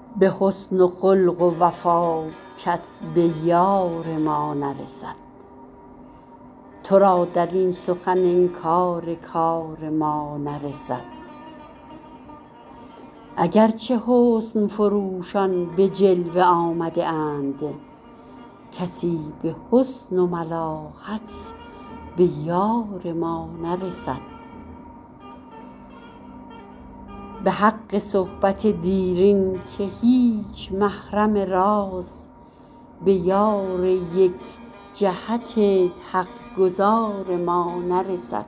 به حسن و خلق و وفا کس به یار ما نرسد. تو را در این سخن انکار کار ما نرسد. اگرچه حسن فروشان به جلوه آمده اند، کسی به حسن و ملاحت به یار ما نرسد. به حق صحبت دیرین که هیچ محرم راز به یار یک جهت حق گزار ما نرسد.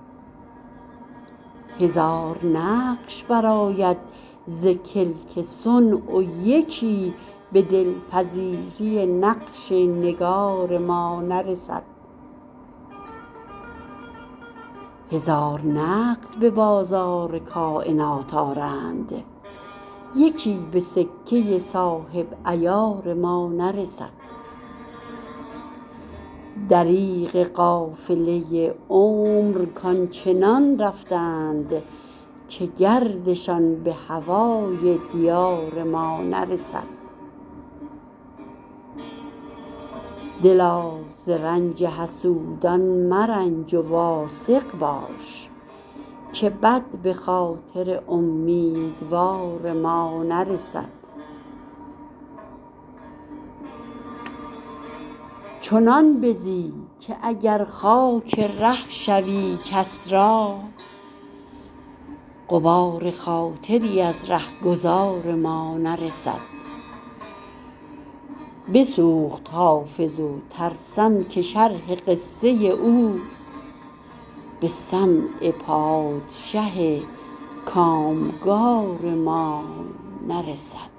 هزار نقش برآید ز کلک صنع و یکی به دلپذیری نقش نگار ما نرسد. هزار نقد به بازار کائنات آرند، یکی به سکه صاحب عیار ما نرسد. دریغ قافله عمر کآنچنان رفتند که گردشان به هوای دیار ما نرسد. دلا ز رنج حسودان مرنج و واثق باش که بد به خاطر امیدوار ما نرسد. چنان بزی که اگر خاک ره شوی کس را، غبار خاطری از رهگذار ما نرسد. بسوخت حافظ و ترسم که شرح قصه او به سمع پادشه کامگار ما نرسد.